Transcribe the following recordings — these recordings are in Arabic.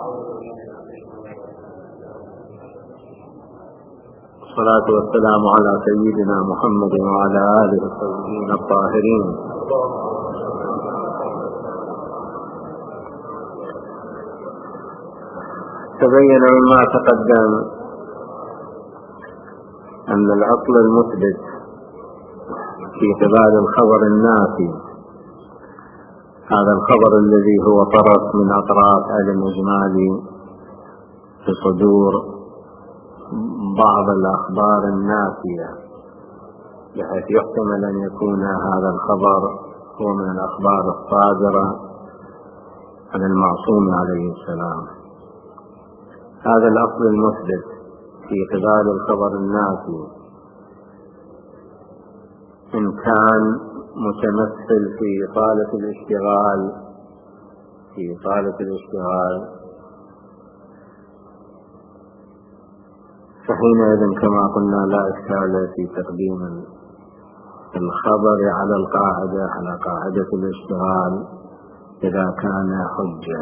والصلاة والسلام على سيدنا محمد وعلى آله الطيبين الطاهرين. تبين مما تقدم أن الأصل المثبت في اعتبار الخبر النافي هذا الخبر الذي هو طرف من أطراف علم إجمالي في صدور بعض الأخبار النافية، بحيث يحتمل أن يكون هذا الخبر هو من الأخبار الصادرة عن المعصوم عليه السلام. هذا الأصل المثبت في اعتبار الخبر النافي إن كان متمثل في إطالة الاشتغال فحينئذ كما قلنا لا إشكال في تقديم الخبر على قاعدة الاشتغال إذا كان حجة.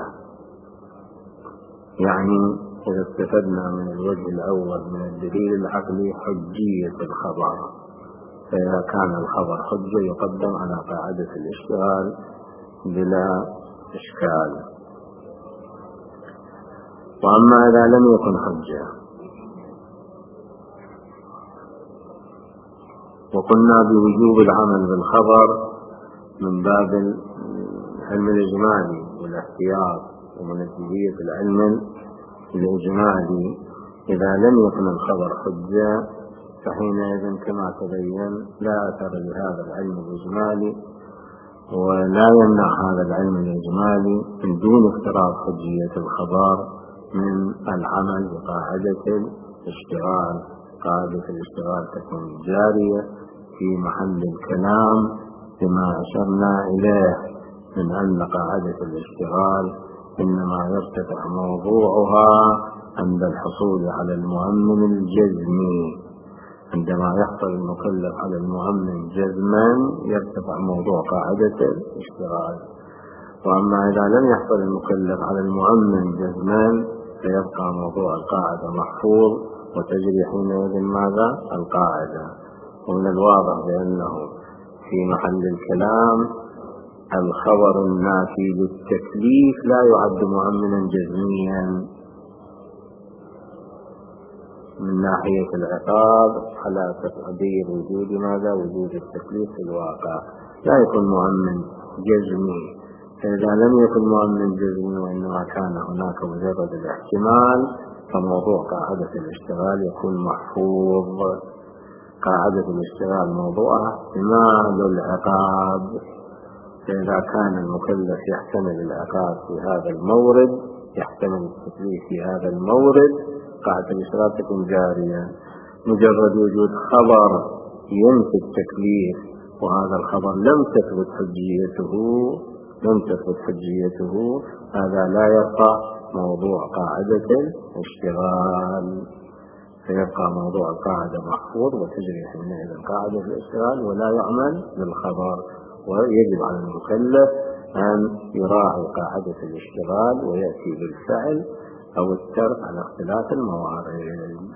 يعني إذا استفدنا من الوجه الأول من الدليل العقلي حجية الخبر، فإذا كان الخبر حجة يقدم على قاعدة الاشتغال بلا إشكال. وأما إذا لم يكن حجة وقلنا بوجوب العمل بالخبر من باب العلم الإجمالي والاحتياط ومنزلية العلم الإجمالي، إذا لم يكن الخبر حجة فحينئذ كما تبين لا أثر لهذا العلم الإجمالي، ولا يمنع هذا العلم الإجمالي من دون افتراض حجية الخبر من العمل بقاعدة الاشتغال. قاعدة الاشتغال تكون جارية في محل الكلام بما أشرنا إليه من أن قاعدة الاشتغال إنما يرتفع موضوعها عند الحصول على المؤمن الجزمي. عندما يحصل المكلف على المؤمن جزما يرتفع موضوع قاعدة الاشتغال. وأما إذا لم يحصل المكلف على المؤمن جزما فيبقى موضوع القاعدة محفوظ وتجري حينئذ ماذا؟ القاعدة. ومن الواضح بأنه في محل الكلام الخبر النافي للتكليف لا يعد مؤمنا جزميا من ناحية العقاب على تقدير وجود ماذا؟ وجود التكليف في الواقع، لا يكون مؤمن جزمي. فإذا لم يكن مؤمن جزمي وإنما كان هناك مجرد الاحتمال فموضوع قاعدة الاشتغال يكون محفوظ. قاعدة الاشتغال موضوعها احتمال العقاب، فإذا كان المكلف يحتمل العقاب في هذا المورد يحتمل التكليف في هذا المورد قاعدة الاشتغال تكون جارية. مجرد وجود خبر ينفي التكليف وهذا الخبر لم تثبت حجيته هذا لا يبقى موضوع قاعدة الاشتغال، فيبقى موضوع القاعدة محفوظ وتجري حينئذ قاعدة الاشتغال ولا يعمل بالخبر. ويجب على المكلف أن يراعي قاعدة الاشتغال ويأتي بالفعل أو الترك على اختلاف الموارد.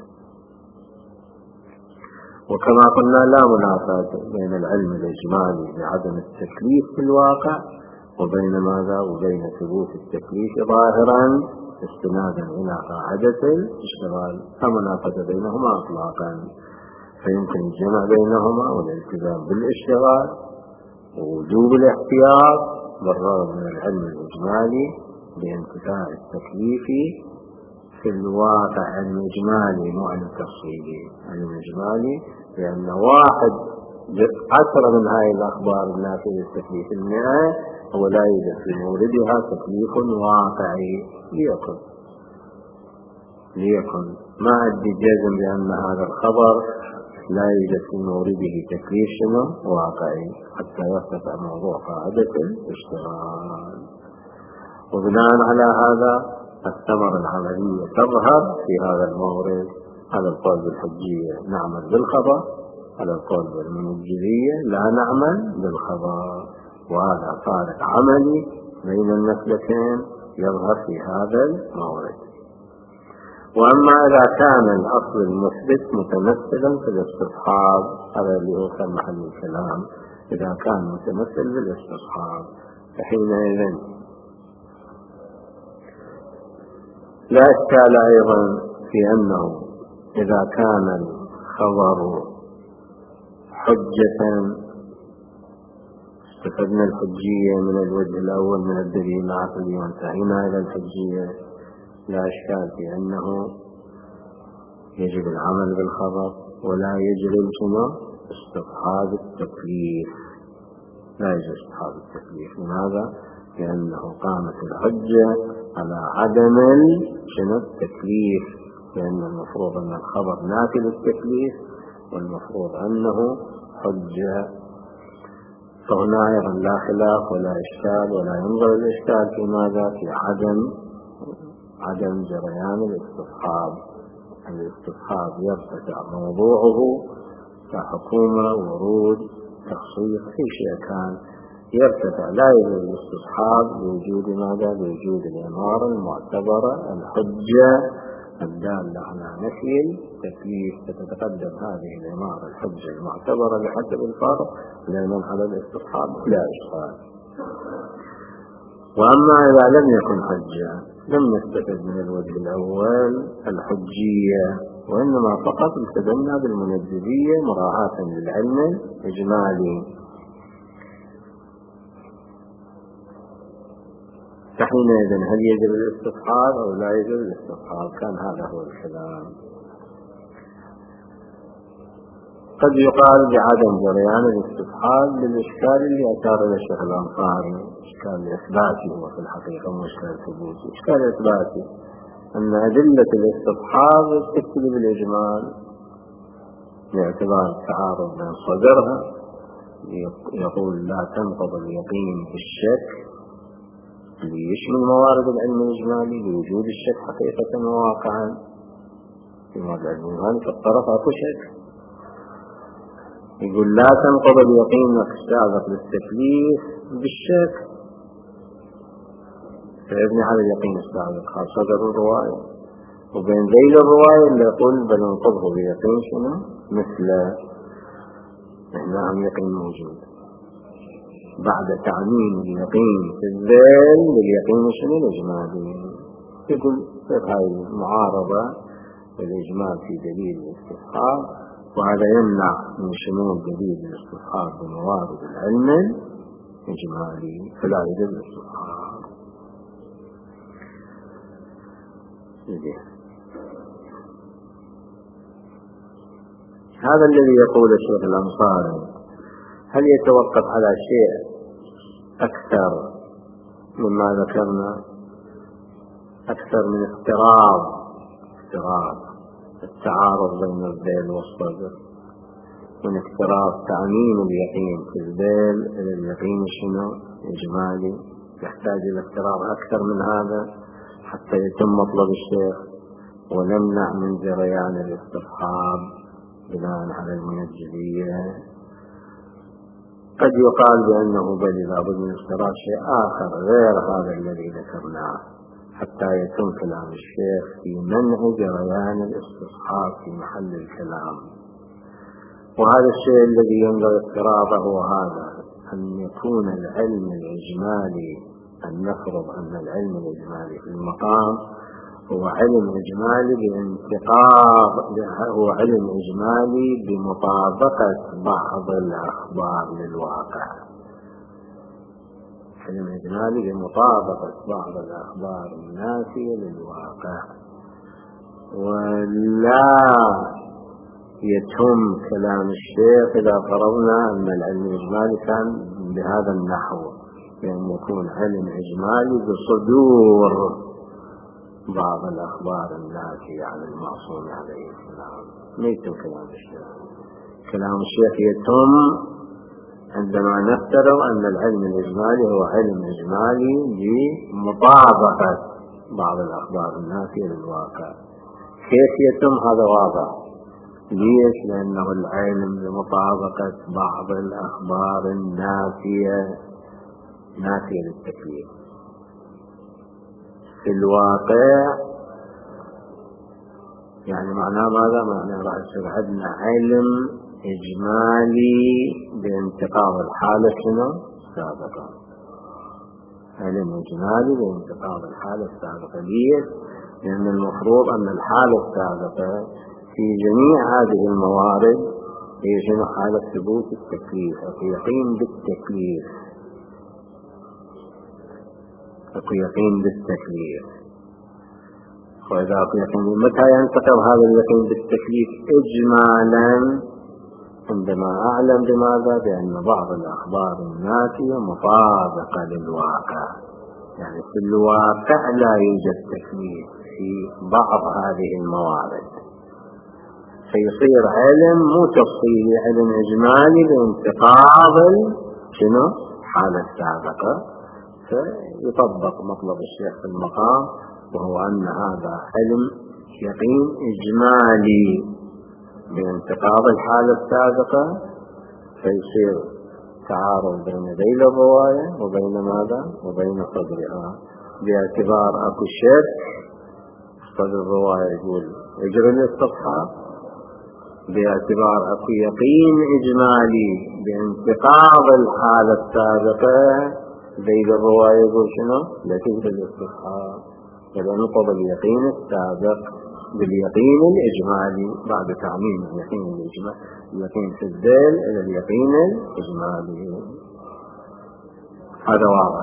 وكما قلنا لا منافاة بين العلم الإجمالي بعدم التكليف في الواقع وبين ماذا؟ وبين ثبوت التكليف ظاهرا استنادا إلى قاعدة الاشتغال، لا منافاة بينهما إطلاقا. فيمكن الجمع بينهما والالتزام بالاشتغال ووجوب الاحتياط بالرغم من العلم الإجمالي بانتفاء التكليف في الواقع الإجمالي مو عن التفصيلي. الإجمالي لأن واحد عشرة من هذه الأخبار النافية للتكليف 100 هو لا يوجد في موردها تكليف واقعي ليكن ما أدي جزم بأن هذا الخبر لا يوجد في مورده تكليف واقعي حتى يرتفع موضوع قاعدة الاشتغال. وبناء على هذا الثمرة العملية تظهر في هذا المورد. على القول بالحجية نعمل بالخبر، على القول بالمنجزية لا نعمل بالخبر، وهذا فارق عملي بين المسلكين يظهر في هذا المورد. وأما إذا كان الأصل المثبت متمثلا في الاستصحاب، هذا اللي هو كان محل الكلام، إذا كان متمثل بالاستصحاب فحينئذ لا إشكال أيضا في أنه إذا كان الخبر حجة، استفدنا الحجية من الوجه الأول من الدليل العقلي وانتهينا إلى الحجية، لا إشكال في أنه يجب العمل بالخبر ولا يجري استصحاب التكليف، لا يجب استصحاب التكليف. لماذا؟ لأنه قامت الحجة على عدم التكليف، لأن المفروض أن الخبر نافي للتكليف والمفروض أنه حجة. فهنا أيضا لا خلاف ولا إشكال، ولا ينظر الإشكال في ماذا؟ في عدم جريان الاستصحاب. الاستصحاب يرتفع موضوعه كحكومة، ورود، تخصيص، أي شيء كان يرتفع، لا يوجد الاستصحاب لوجود ماذا؟ لوجود الإمارة المعتبرة الحجة الدالة على نفي التكليف، فتتقدم هذه الإمارة الحجة المعتبرة بحسب الفرق لمن على الاستصحاب لا إشكال. وأما إذا لم يكن حجة لم نستفد من الوجه الأول الحجية، وإنما فقط التزمنا بالمنجزية مراعاة للعلم الإجمالي، فحينئذ هل يجب الاستصحاب أو لا يجب الاستصحاب؟ كان هذا هو الكلام. قد يقال بعدم جريان الاستصحاب للإشكال اللي أثار إلى الشيخ الأنصاري، إشكال إثباتي هو في الحقيقة مو إشكال ثبوتي، إشكال إثباتي أن أدلة الاستصحاب تكتب بالإجمال باعتبار التعارض بين صدرها، يقول لا تنقض اليقين بالشك ليشمل موارد العلم الإجمالي لوجود الشك حقيقة وواقعا في موارد العلم الإجمالي، فالطرف أكو شك. يقول لا تنقض اليقين السابق للتكليف بالشك، فيبني على اليقين السابق خاصة صدر الرواية، وبين ذيل الرواية اللي يقول بل انقضه بيقين شنو مثل إحنا عن يقين موجود بعد تعميم اليقين في الذيل لليقين شنو الإجمالي. يقول هذه المعارضة الإجمال في دليل الاستصحاب، وهذا يمنع من شمول دليل الاستصحاب بموارد العلم الإجمالي، فلا يجب الاستصحاب. هذا الذي يقول الشيخ الأنصاري هل يتوقف على شيء أكثر مما ذكرنا، أكثر من اضطراب التعارض بين الذيل والصدر، من اضطراب تعميم اليقين في الذيل إلى اليقين شنو إجمالي، يحتاج إلى اضطراب أكثر من هذا حتى يتم مطلب الشيخ ونمنع من جريان الاستصحاب بناء على المنجزية. قد يقال بأنه بل لابد من اشتراط شيء آخر غير هذا الذي ذكرناه حتى يتم كلام الشيخ في منع جريان الاستصحاب في محل الكلام. وهذا الشيء الذي ينبغي اضطرابه هو هذا، أن يكون العلم الإجمالي، أن نفرض أن العلم الإجمالي في المقام هو علم إجمالي هو علم إجمالي بمطابقة بعض الأخبار للواقع، علم إجمالي بمطابقة بعض الأخبار النافية للواقع، ولا يتم كلام الشيخ إذا فرضنا أن العلم الإجمالي كان بهذا النحو، بأن يكون علم إجمالي بصدور بعض الأخبار الناتجة عن المعصوم عليه السلام. ما يتم كلام الشيخ. كلام الشيخ يتم عندما نفترض أن العلم الإجمالي هو علم إجمالي بمطابقة بعض الأخبار الناتجة للواقع. كيف يتم هذا واضح. ليش؟ لأنه العلم بمطابقة بعض الأخبار الناتجة للتكليف. في الواقع يعني معناه ماذا؟ معناه راح يصير عندنا علم إجمالي بانتقاض الحالة شنو؟ السابقة. علم إجمالي بانتقاض الحالة السابقة. ليش؟ لأن المفروض أن الحالة السابقة في جميع هذه الموارد هي شنو؟ حالة ثبوت التكليف، اليقين بالتكليف، اليقين بالتكليف. وإذا يقين متى ينتقض هذا اليقين بالتكليف إجمالا؟ عندما أعلم بماذا؟ بأن بعض الأخبار الناتية مطابقة للواقع، يعني في الواقع لا يوجد تكليف في بعض هذه الموارد، فيصير علم مو تفصيلي، علم إجمالي بانتقاض شنو؟ حالة السابقة، فيطبق مطلب الشيخ في المقام، وهو أن هذا علم يقين إجمالي بانتقاض الحالة السابقة، فيصير تعارض بين ذيل الرواية وبين ماذا؟ وبين صدرها، باعتبار أكو شك صدر الرواية يقول اجري الاستصحاب، باعتبار أكو يقين إجمالي بانتقاض الحالة السابقة ذيل الرواية يقول شنو؟ لا تجري الاستصحاب، فلنقض اليقين السابق باليقين الإجمالي بعد تعميم اليقين في الذيل إلى اليقين الإجمالي. هذا واضح.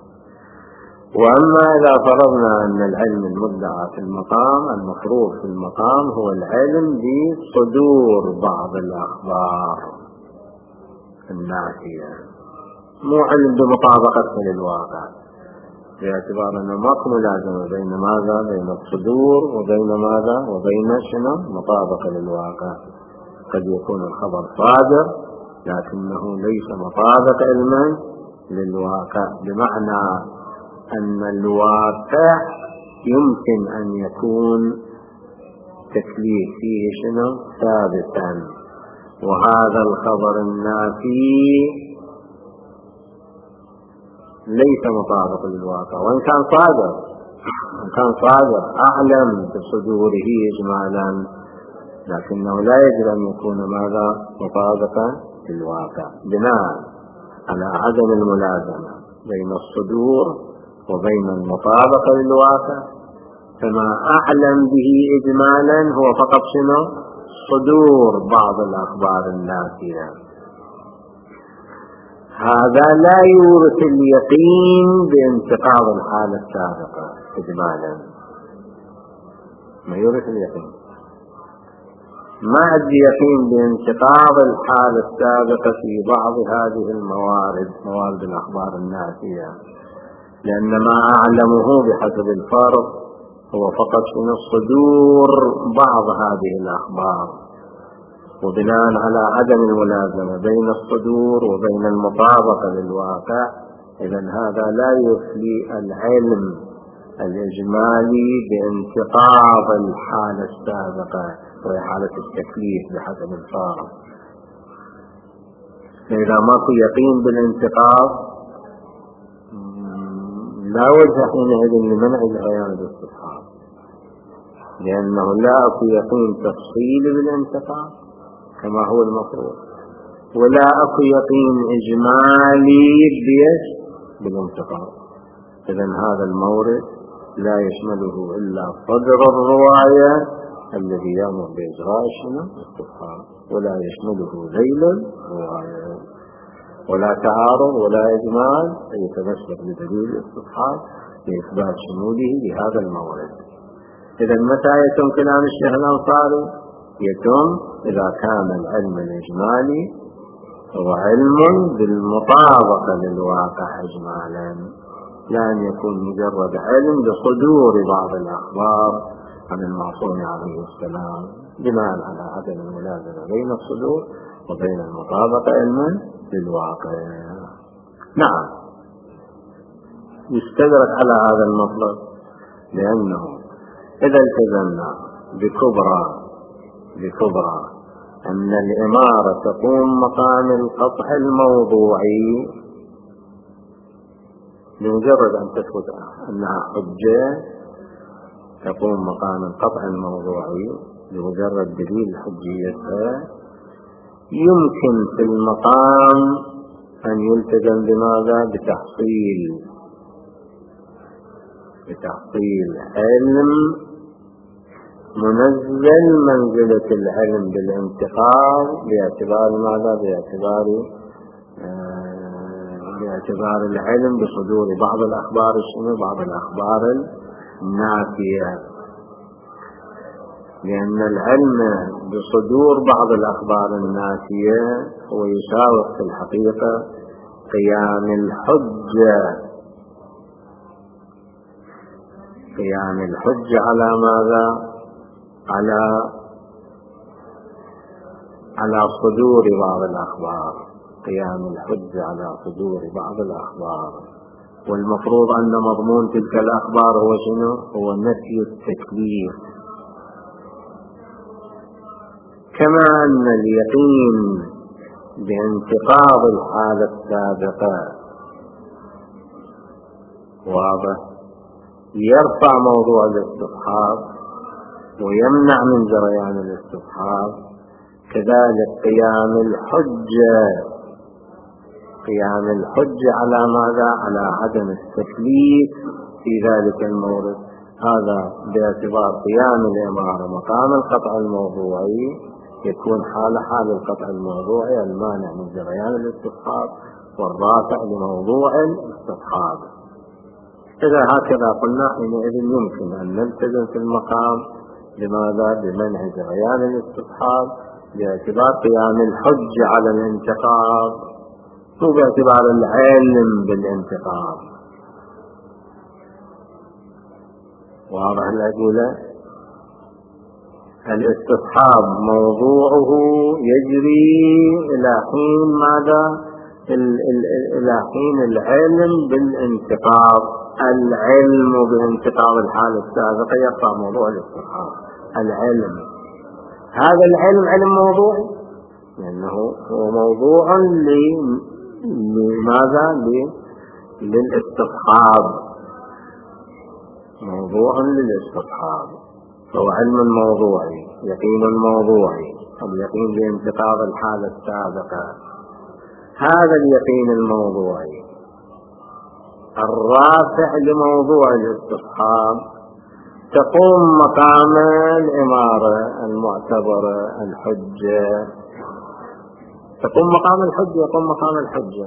وأما إذا فرضنا أن العلم المدعى في المقام، المفروض في المقام هو العلم بصدور بعض الأخبار الناتية، مو علم بمطابقته للواقع، باعتبار أنه ماكو ملازمة بين ماذا؟ بين الصدور وبين ماذا؟ وبين شنو؟ مطابقة للواقع. قد يكون الخبر صادر لكنه ليس مطابق علما للواقع، بمعنى أن الواقع يمكن أن يكون تكليف فيه شنو؟ ثابتا، وهذا الخبر النافي ليس مطابق للواقع، وإن كان صادر أعلم بصدوره إجمالا، لكنه لا يجب أن يكون ماذا؟ مطابقا للواقع، بناء على عدم الملازمة بين الصدور وبين المطابقة للواقع، فما أعلم به إجمالا هو فقط شنو؟ صدور بعض الأخبار الناتية. هذا لا يورث اليقين بانتقاض الحالة السابقة إجمالا، ما يورث اليقين، ما عندي يقين بانتقاض الحالة السابقة في بعض هذه الموارد، موارد الأخبار الناتية، لأن ما أعلمه بحسب الفرض هو فقط من صدور بعض هذه الأخبار، وبناء على عدم الملازمة بين الصدور وبين المطابقة للواقع، إذن هذا لا يفلي العلم الإجمالي بانتقاض الحالة السابقة وهي حالة التكليف بحسب الفارق. فإذا ماكو يقين بالانتقاض لا وجه حينئذ لمنع العيان بالاستصحاب، لأنه لا أكو يقين تفصيلي بالانتقاض كما هو المفروض، ولا أكو يقين إجمالي بالانتقاض. إذن هذا المورد لا يشمله إلا صدر الرواية الذي يأمر بإجراء الاستصحاب، ولا يشمله ذيل الرواية، ولا تعارض ولا إجمال يتمسك بدليل الاستصحاب لإثبات شموله لهذا المورد. إذن متى يتم كلام الشيخ الأنصاري؟ يتم إذا كان العلم الإجمالي هو علم بالمطابقة للواقع إجمالا، لا أن يكون مجرد علم بصدور بعض الأخبار عن المعصوم عليه السلام بناء على عدم الملازمة بين الصدور وبين المطابقة علما للواقع. نعم، يستدرك على هذا المطلب، لأنه إذا التزمنا بكبرى أن الإمارة تقوم مقام القطع الموضوعي، بمجرد أن تثبت أنها حجة تقوم مقام القطع الموضوعي بمجرد دليل حجيتها. يمكن في المقام أن يلتزم بماذا؟ بتحصيل علم منزل منزلة العلم بالانتقال باعتبار ماذا؟ باعتبار العلم بصدور بعض الأخبار بعض الأخبار النافية، لأن العلم بصدور بعض الأخبار النافية هو يساوي في الحقيقة قيام الحجة على ماذا؟ على صدور بعض الأخبار، قيام الحجة على صدور بعض الأخبار. والمفروض أن مضمون تلك الأخبار هو شنو؟ هو نفي التكليف. كما أن اليقين بانتقاض الحالة السابقة واضح يرفع موضوع الاستصحاب ويمنع من جريان الاستصحاب، كذلك قيام الحجة على ماذا؟ على عدم التكليف في ذلك المورد. هذا باعتبار قيام الإمارة مقام القطع الموضوعي يكون حال القطع الموضوعي المانع من جريان الاستصحاب والرافع لموضوع الاستصحاب. إذا هكذا قلنا حينئذ يمكن أن نلتزم في المقام لماذا؟ بمنع جريان الاستصحاب باعتبار قيام الحجة على الانتقاض وباعتبار العلم بالانتقاض. واضح الأدلة؟ الاستصحاب موضوعه يجري إلى حين ماذا؟ إلى حين العلم بالانتقاض. العلم بانتقاض الحالة السابقة يرفع موضوع الاستصحاب. العلم، هذا العلم علم موضوعي لأنه هو موضوع لماذا؟ للاستصحاب، موضوع للاستصحاب، فهو علم موضوعي، يقين موضوعي، اليقين بانتقاض الحالة السابقة. هذا اليقين الموضوعي الرافع لموضوع الاستصحاب تقوم مقام الإمارة المعتبرة الحجة، يقوم مقام الحجة.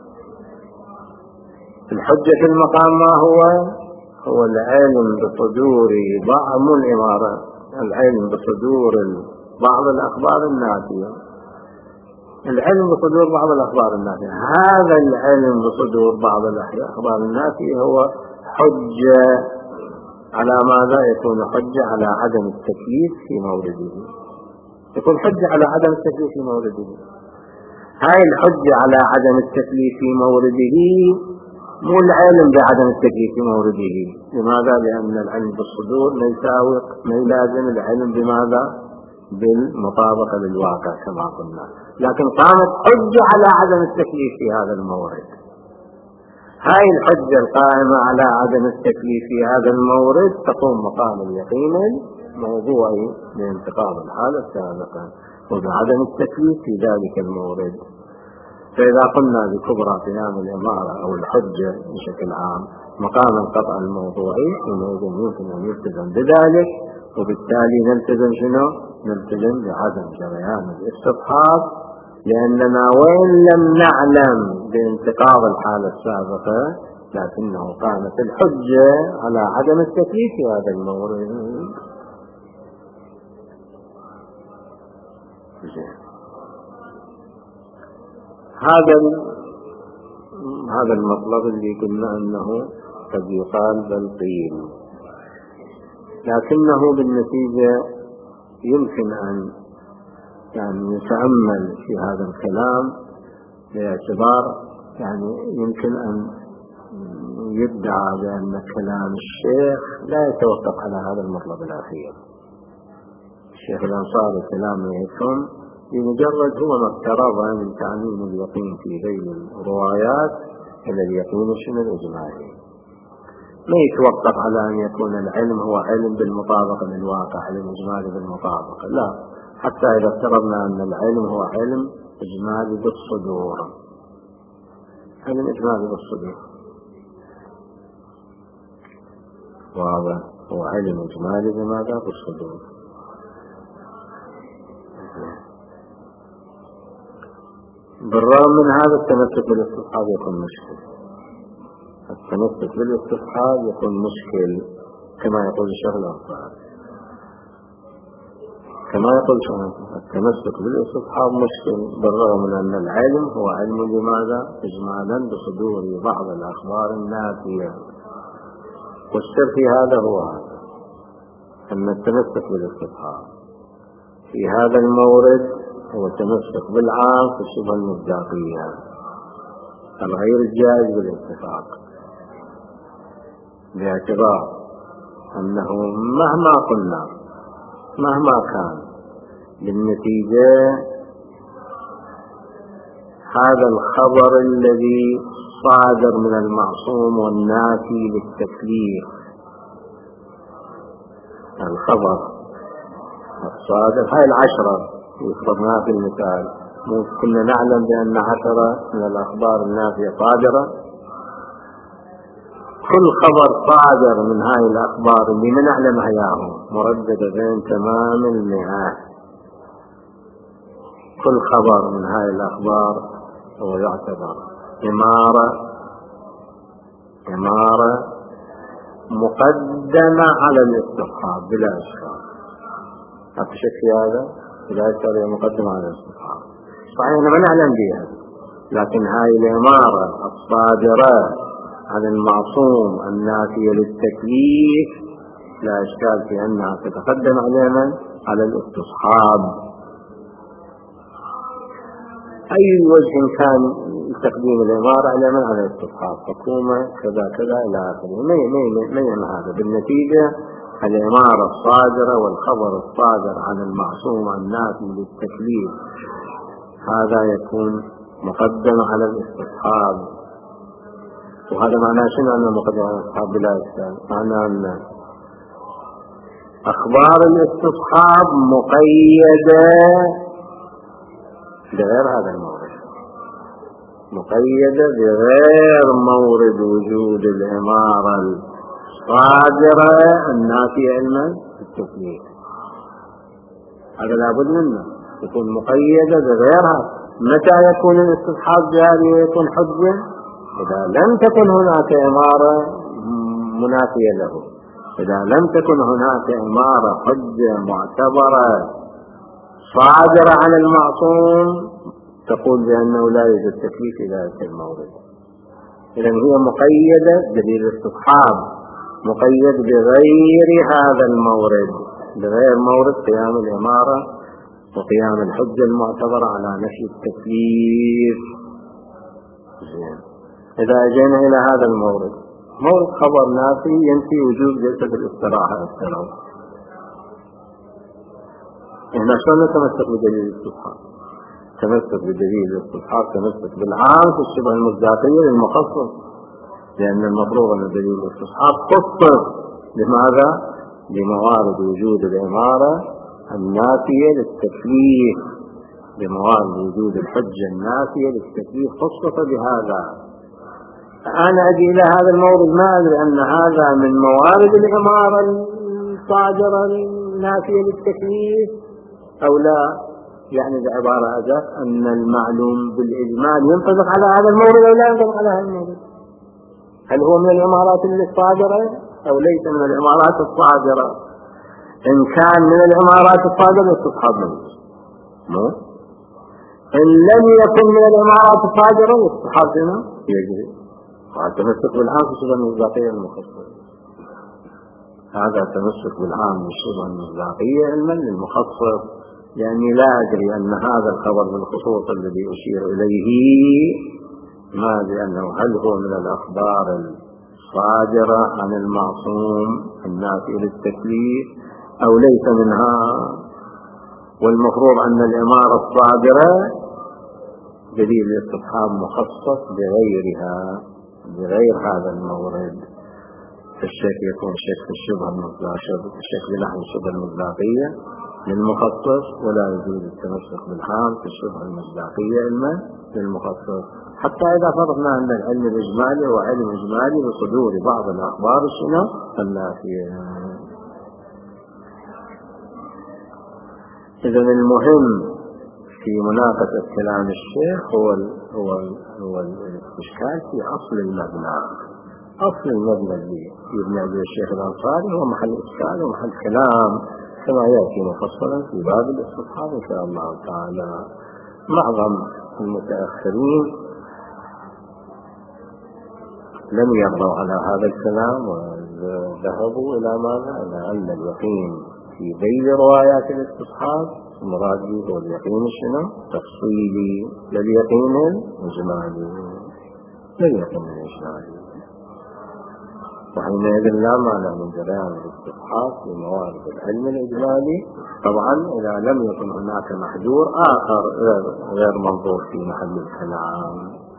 الحجة في المقام ما هو العلم بصدور بعض الإمارة، العلم بصدور بعض الأخبار النافية، العلم بصدور بعض الأخبار النافية. هذا العلم بصدور بعض الأخبار النافية هو حجة على ماذا؟ يكون حجة على عدم التكليف في مورده، يكون حجة على عدم التكليف في مورده. هاي الحجة على عدم التكليف في مورده مو العلم بعدم التكليف في مورده. لماذا؟ لأن العلم بالصدور ما يلازم العلم بماذا؟ بالمطابقة للواقع كما قلنا، لكن قامت حجة على عدم التكليف في هذا المورد. هاي الحجة القائمة على عدم التكليف في هذا المورد تقوم مقام اليقين الموضوعي لانتقاض الحالة السابقة وبعدم التكليف في ذلك المورد. فإذا قلنا بكبرى قيام الإمارة أو الحجة بشكل عام مقام القطع الموضوعي يمكن أن يلتزم بذلك، وبالتالي نلتزم شنو؟ نلتزم بعدم جريان الاستصحاب، لأننا وإن لم نعلم بانتقاض الحالة السابقة لكنه قامت الحجة على عدم التكليف في هذا المورد. هذا المطلب اللي قلنا أنه قد يقال بل قيل، لكنه بالنتيجة يمكن أن يتأمل في هذا الكلام باعتبار يمكن أن يدعى بأن كلام الشيخ لا يتوقف على هذا المطلب الأخير. الشيخ الأنصاري كلامه يكون بمجرد هو ما اقترب من تعميم اليقين في ذيل الروايات إلى اليقين شنو الإجمالي. ما يتوقف على أن يكون العلم هو علم بالمطابقة للواقع، علم إجمالي بالمطابقة، لا، حتى إذا افترضنا أن العلم هو علم إجمالي بالصدور، علم إجمالي بالصدور واضح، هو علم إجمالي بماذا؟ بالصدور. بالرغم من هذا التمسك بالاستصحاب يكون مشكل، التمسك بالاستصحاب يكون مشكل كما يقول الشيخ الأنصاري، كما يقول التمسك بالاستصحاب مشكل بالرغم من أن العلم هو علم بماذا؟ إجمالا بصدور بعض الأخبار النافية. والسر في هذا هو هذا، أن التمسك بالاستصحاب في هذا المورد هو تمسك بالعام في الشبهة المصداقية الغير الجائز بالاتفاق، باعتبار أنه مهما قلنا مهما كان بالنتيجة هذا الخبر الذي صادر من المعصوم والنافي للتكليف، الخبر الصادر هاي العشرة يفرضناها في المثال، كنا نعلم بأن 10 من الأخبار النافية صادرة، كل خبر صادر من هاي الأخبار اللي ما نعلم إياه مرددة بين تمام 100، كل خبر من هاي الأخبار هو يعتبر إمارة مقدمة على الاستصحاب بلا إشكال، أكشف في هذا بلا إشكال، هي مقدمة على الاستصحاب، صحيح ما نعلم بها، لكن هاي الإمارة الصادرة عن المعصوم النافية للتكليف لا إشكال في أنها تتقدم علينا على الاستصحاب، أي وجه كان تقديم الإمارة على من على الاستصحاب، حكومة كذا كذا إلى آخره، ما يهم هذا. بالنتيجة الإمارة الصادرة والخبر الصادر عن المعصوم النافي للتكليف هذا يكون مقدم على الاستصحاب. وهذا معناه شنو أنه مقدم على الاستصحاب بلا إشكال؟ معناه أن أخبار الاستصحاب مقيدة بغير هذا المورد، مقيدة بغير مورد وجود الإمارة الصادرة النافية علما التكليف، هذا لابد منه يكون مقيدة بغيرها. متى يكون الاستصحاب جاري ويكون حجة؟ إذا لم تكن هناك إمارة منافية له، إذا لم تكن هناك إمارة حجة معتبرة صادرة عن المعصوم تقول بأنه لا يوجد تكليف في ذلك المورد. إذن هي مقيدة دليل الاستصحاب مقيد بغير هذا المورد، بغير مورد قيام الإمارة وقيام الحجة المعتبرة على نفي التكليف. إذا أجينا إلى هذا المورد، مورد خبر نافي ينفي وجود جلسة الاستراحة السلام، هنا شلون نتمسك بدليل الاستصحاب؟ تمسك بدليل الاستصحاب تمسك بالعام في الشبهة المصداقية للمخصص، لأن المفروض أن دليل الاستصحاب خصص لماذا؟ بموارد وجود الإمارة النافية للتكليف، بموارد وجود الحجة النافية للتكليف خصص بهذا. أنا أجي إلى هذا المورد ما أدري أن هذا من موارد الإمارة الصادرة النافية للتكليف أو لا، يعني بعبارة أدق أن المعلوم بالإجمال ينطبق على هذا المورد أو لا ينطبق على هذا المورد، هل هو من الإمارات الصادرة أو ليس من الإمارات الصادرة؟ إن كان من الإمارات الصادرة استصحاب مو، إن لم يكن من الإمارات الصادرة استصحاب يجري، والتمسك بالعام في الشبهة المصداقية المخصصة، هذا تمسك بالعام في الشبهة المصداقية علما للمخصص، لأني لا أدري أن هذا الخبر بالخصوص الذي أشير إليه ما بأنه هل هو من الأخبار الصادرة عن المعصوم النافي للتكليف أو ليس منها، والمفروض أن الإمارة الصادرة دليل الاستصحاب مخصص بغيرها. بغير هذا المورد فالشك يكون شك في الشبهة المصداقية، الشك بلحن الشبهة المصداقية للمخصص، ولا يجوز التمسك بالعام في الشبهة المصداقية إلا للمخصص. حتى إذا فرضنا أن العلم الإجمالي هو علم إجمالي بصدور بعض الأخبار النافية. إذن المهم في مناقشة كلام الشيخ هو الإشكال في أصل المبنى. أصل المبنى اللي يبنى به الشيخ الأنصاري هو محل إشكال ومحل كلام كما يأتي مفصلا في باب الاستصحاب إن شاء الله تعالى. معظم المتأخرين لم يرضوا على هذا الكلام وذهبوا إلى ماذا؟ إلى أن اليقين في بين روايات الاستصحاب المراد به هو اليقين شنو؟ تفصيلي لليقين الإجمالي، لليقين الإجمالي. وحينئذ لا مانع من جريان الاستصحاب في موارد العلم الإجمالي، طبعا إذا لم يكن هناك محذور آخر غير منظور في محل الكلام.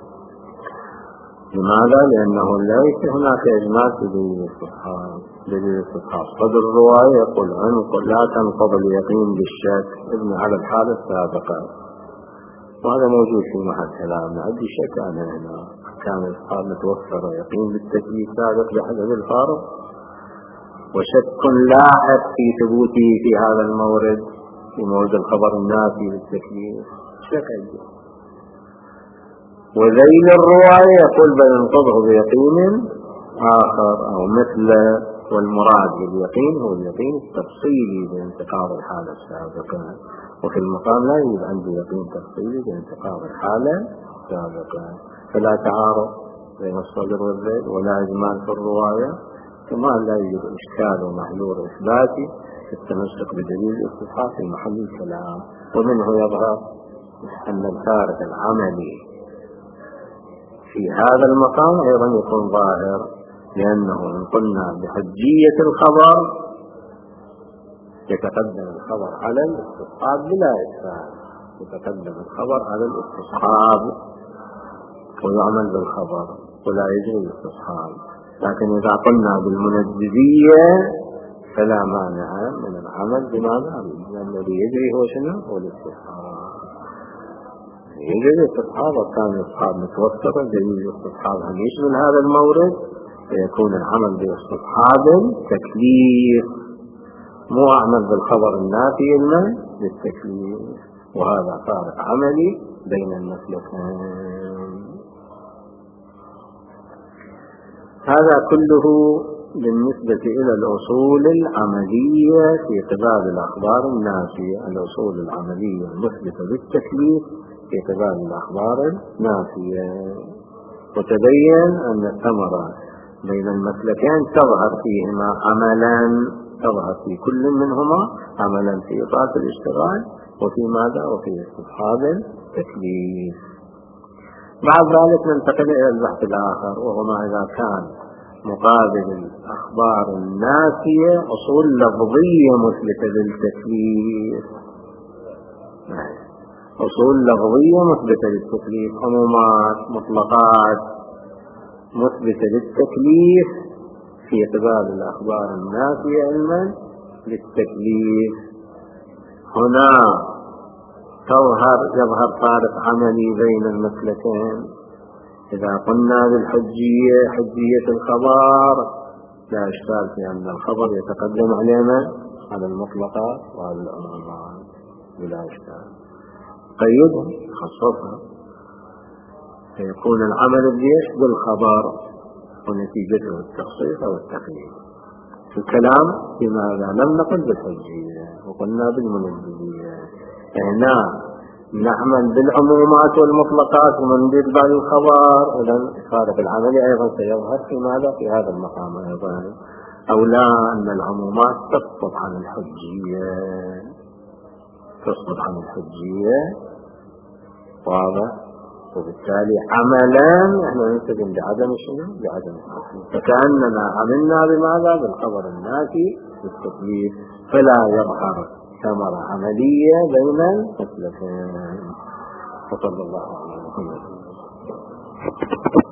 لماذا؟ لأنه ليس هناك إجمال في دليل الاستصحاب. صدر الرواية يقول لا تنقض اليقين بالشك ابن على الحالة السابقة، وهذا موجود في محل كلام. عندي شك أنا هنا كان الإسقاط متوفر يقين بالتكليف سابق بحسب الفارق، وشك لاحق في ثبوته في هذا المورد، في مورد الخبر النافي للتكليف شك عندي. وذيل الرواية يقول بل انقضه بيقين آخر أو مثله، والمراد باليقين هو اليقين التفصيلي بانتقاض الحالة السابقة، وفي المقام لا يوجد عندي يقين تفصيلي بانتقاض الحالة السابقة، فلا تعارض بين الصدر والذيل ولا إجمال في الرواية، كما لا يوجد إشكال ومحذور إثباتي في التمسك بدليل الاستصحاب في محل الكلام. ومنه يظهر أن الفارق العملي في هذا المقام أيضا يكون ظاهر، لأنه إن قلنا بحجية الخبر يتقدم الخبر على الاستصحاب بلا إشكال، يتقدم الخبر على الاستصحاب ويعمل بالخبر ولا يجري الاستصحاب. لكن إذا قلنا بالمنجزية فلا مانع من العمل بماذا؟ لأن الذي يجري هو شنو؟ هو الاستصحاب. يجري الاستصحاب وكان الاستصحاب متوسطا دليل الاستصحاب هل يشمل هذا المورد، فيكون العمل بالاستصحاب تكليف، مو أعمل بالخبر النافي إلا للتكليف. وهذا فارق عملي بين المسلكين. هذا كله بالنسبة إلى الأصول العملية في قبال الأخبار النافية، الأصول العملية المثبتة بالتكليف في قبال الأخبار النافية. وتبين أن الثمرة بين المسلكين تظهر فيهما عملا، تظهر في كل منهما عملا في إطاعة الاشتغال وفي ماذا؟ وفي استصحاب التكليف. بعد ذلك ننتقل إلى البحث الآخر، وهو ما إذا كان مقابل الأخبار النافية أصول لفظية مثبتة للتكليف. أصول لفظية مثبتة للتكليف، عمومات مطلقات مثبتة للتكليف في قبال الأخبار النافية علما للتكليف. هنا يظهر فارق عملي بين المسلكين. إذا قلنا بالحجية حجية الخبر لا إشكال في أن الخبر يتقدم علينا على المطلقات وعلى العمومات بلا إشكال. قيدها خصصها فيكون العمل بالخبر ونتيجته التخصيص أو التقييد. في الكلام لماذا لم نقل بالحجية وقلنا بالمنجزية؟ هنا نعمل بالعمومات والمطلقات ومنجز بعد الخبر. إذا الفارق العملي أيضا سيظهر في ماذا؟ في هذا المقام أيضا. أو لا أن العمومات تسقط عن الحجية، تسقط عن الحجية، واضح؟ وبالتالي عملا احنا ننتبه بعدم شنو؟ بعدم التكليف، فكأننا عملنا بماذا؟ بالخبر النافي بالتكليف، فلا يظهر ثمرة عملية بين المسلكين. وصلى الله عليه وسلم.